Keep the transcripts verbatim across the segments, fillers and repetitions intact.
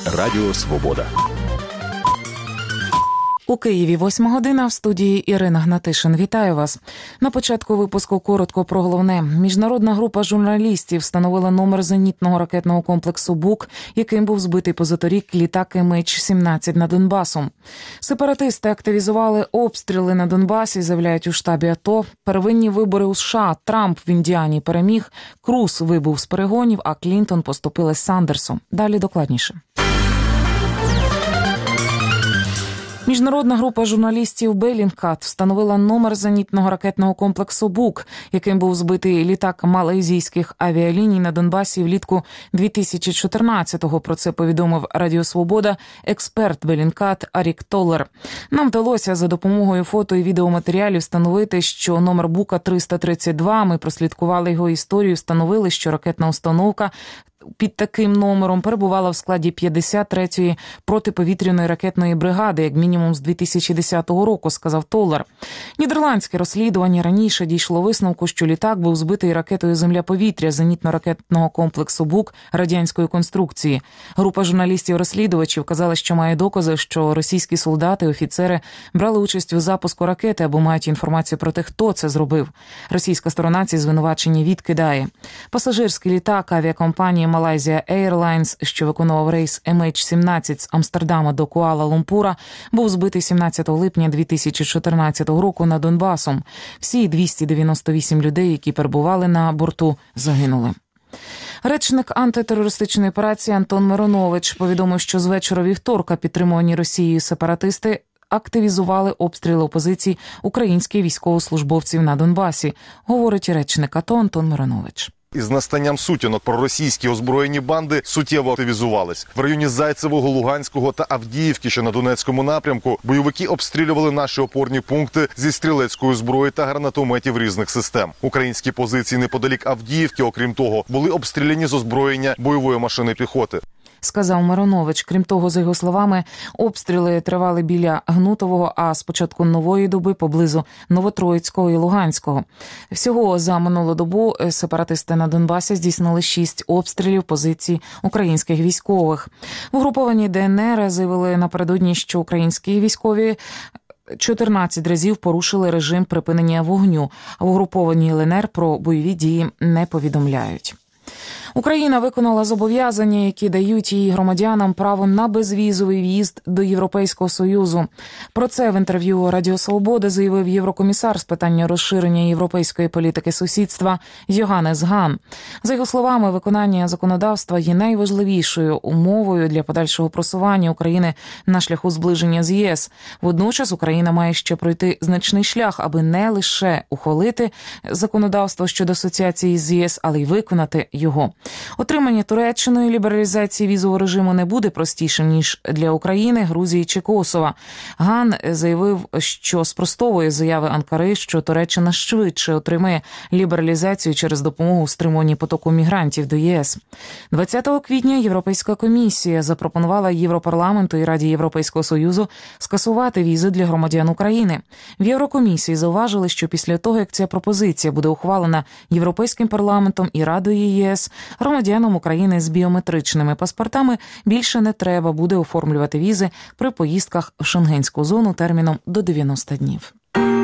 Радіо Свобода. У Києві восьма година, в студії Ірина Гнатишин. Вітаю вас. На початку випуску коротко про головне. Міжнародна група журналістів встановила номер зенітного ракетного комплексу «Бук», яким був збитий позаторік літак ем ейч сімнадцять над Донбасом. Сепаратисти активізували обстріли на Донбасі, заявляють у штабі АТО. Первинні вибори у США. Трамп в Індіані переміг, Круз вибув з перегонів, а Клінтон поступилась Сандерсу. Далі докладніше. Міжнародна група журналістів Беллінгкат встановила номер зенітного ракетного комплексу «Бук», яким був збитий літак малайзійських авіаліній на Донбасі влітку дві тисячі чотирнадцятого. Про це повідомив Радіо Свобода експерт Беллінгкат Арік Толлер. Нам вдалося за допомогою фото і відеоматеріалів встановити, що номер «Бука» триста тридцять два. Ми прослідкували його історію, встановили, що ракетна установка під таким номером перебувала в складі п'ятдесят третьої протиповітряної ракетної бригади, як мінімум з дві тисячі десятого року, сказав Толлер. Нідерландське розслідування раніше дійшло висновку, що літак був збитий ракетою «Земля-повітря» зенітно-ракетного комплексу «Бук» радянської конструкції. Група журналістів-розслідувачів казала, що має докази, що російські солдати і офіцери брали участь у запуску ракети або мають інформацію про те, хто це зробив. Російська сторона ці звинувачення відкидає. Пасажирський літак авіакомпанії Malaysia Airlines, що виконував рейс ем ейч сімнадцять з Амстердама до Куала-Лумпура, був збитий сімнадцятого липня дві тисячі чотирнадцятого року над Донбасом. Всі двісті дев'яносто вісім людей, які перебували на борту, загинули. Речник антитерористичної операції Антон Миронович повідомив, що з вечора вівторка підтримувані Росією сепаратисти активізували обстріли опозиції українських військовослужбовців на Донбасі, говорить речник АТО Антон Миронович. Із настанням сутінок проросійські озброєні банди суттєво активізувались. В районі Зайцевого, Луганського та Авдіївки, що на Донецькому напрямку, бойовики обстрілювали наші опорні пункти зі стрілецької зброї та гранатометів різних систем. Українські позиції неподалік Авдіївки, окрім того, були обстріляні з озброєння бойової машини піхоти, сказав Миронович. Крім того, за його словами, обстріли тривали біля Гнутового, а з початку нової доби поблизу Новотроїцького і Луганського. Всього за минулу добу сепаратисти на Донбасі здійснили шість обстрілів позицій українських військових. В угрупованій Де Ен Ер заявили напередодні, що українські військові чотирнадцять разів порушили режим припинення вогню, а в угрупованій Ел Ен Ер про бойові дії не повідомляють. Україна виконала зобов'язання, які дають її громадянам право на безвізовий в'їзд до Європейського Союзу. Про це в інтерв'ю Радіо Свобода заявив єврокомісар з питання розширення європейської політики сусідства Йоханнес Хан. За його словами, виконання законодавства є найважливішою умовою для подальшого просування України на шляху зближення з ЄС. Водночас Україна має ще пройти значний шлях, аби не лише ухвалити законодавство щодо асоціації з ЄС, але й виконати його. Отримання Туреччиною лібералізації візового режиму не буде простішим, ніж для України, Грузії чи Косова. Ган заявив, що спростовує заяви Анкари, що Туреччина швидше отримає лібералізацію через допомогу у стримуванні потоку мігрантів до ЄС. двадцятого квітня Європейська комісія запропонувала Європарламенту і Раді Європейського Союзу скасувати візи для громадян України. В Єврокомісії зауважили, що після того, як ця пропозиція буде ухвалена Європейським парламентом і Радою ЄС, громадянам України з біометричними паспортами більше не треба буде оформлювати візи при поїздках в шенгенську зону терміном до дев'яноста днів.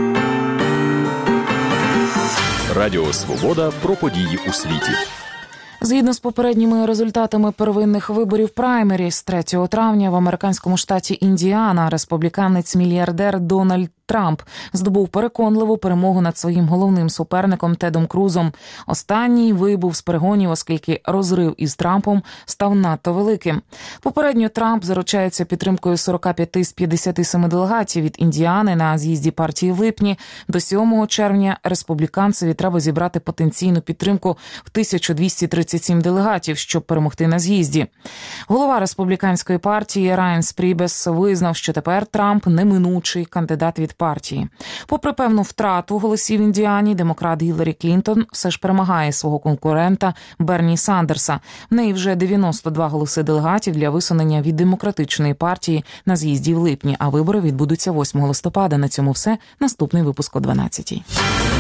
Радіо Свобода про події у світі. Згідно з попередніми результатами первинних виборів праймеріс третього травня в американському штаті Індіана республіканець-мільярдер Дональд Трамп здобув переконливу перемогу над своїм головним суперником Тедом Крузом. Останній вибув з перегонів, оскільки розрив із Трампом став надто великим. Попередньо Трамп заручається підтримкою сорок п'ять з п'ятдесят сім делегатів від Індіани на з'їзді партії в липні. До сьомого червня республіканцеві треба зібрати потенційну підтримку в тисячу двісті тридцять сім делегатів, щоб перемогти на з'їзді. Голова республіканської партії Райан Спрібес визнав, що тепер Трамп неминучий кандидат від партії. Попри певну втрату голосів в Індіані, демократ Гіларі Клінтон все ж перемагає свого конкурента Берні Сандерса. В неї вже дев'яносто два голоси делегатів для висунення від демократичної партії на з'їзді в липні, а вибори відбудуться восьмого листопада. На цьому все. Наступний випуск о дванадцятій.